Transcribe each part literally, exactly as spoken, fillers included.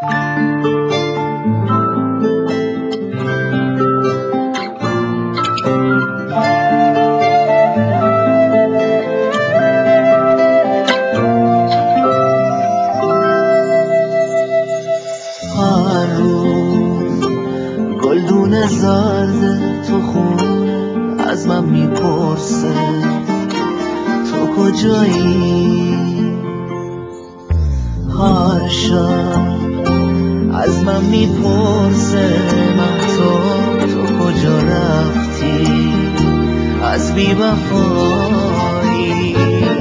هر روز گلدون زرد تو خونه از من میپرسه تو کجایی. هر شب از من میپرسه مهتاب تو کجا رفتی از بی‌وفایی.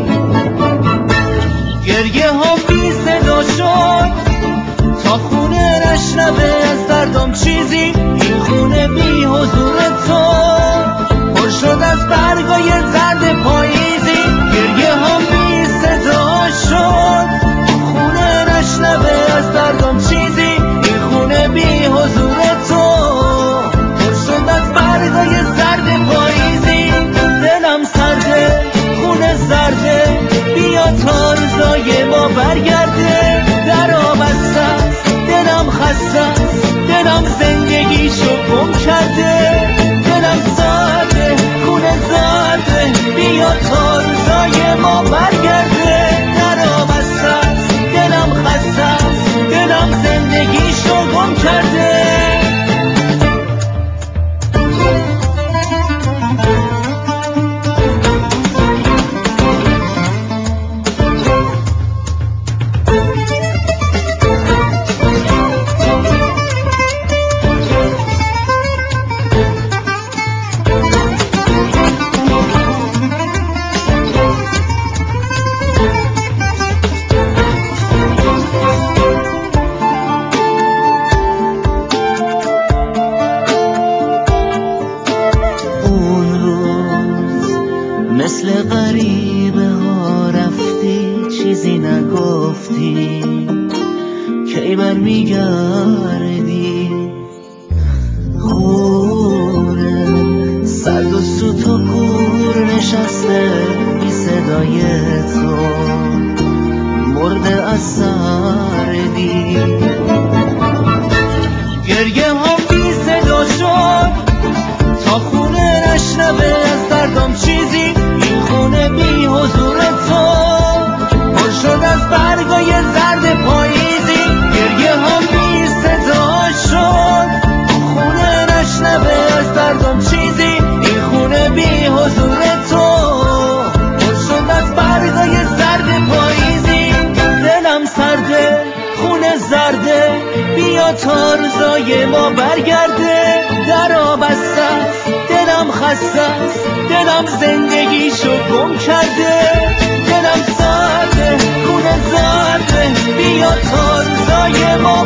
گریه ها بی صدا شد تا خونه نشنوه از دردم چیزی. این خونه بی حضور تو پر شد از برگای زرد پاییزی. گریه ها بی صدا شد تا خونه نشنوه از دردم چیزی. این خونه بی حضور تو پر شد از برگای زرد پاییزی. دلم سرده خونه زرده بیا تا روزای ما برگرده. درا بسته است دلم خسته است دلم زندگیشو گم کرده. دلم سرده خونه زرده بیا تا روزای ما برگرده. درا بسته است دلم خسته است دلم زندگیشو گم کرده. مثل غریبه ها رفتی چیزی نگفتی کی بر میگردی. خونه سرد و سوت و کور نشسته بی صدای تو مرده از سردی. گریه ها بی صدا شد تا خونه نشنوه از دردم چیزی. این خونه بی حضور تو پر شد از برگای زرد پاییزی. گریه ها بی صدا شد تا خونه نشنوه از دردم چیزی. این خونه بی حضور تو پر شد از برگای زرد پاییزی. دلم سرده خونه زرده بیا تا روزای ما برگرده. درا بسته است دلم خسته است دلم زندگیشو گم کرده. دلم سرده خونه زرده بیا تا روزای ما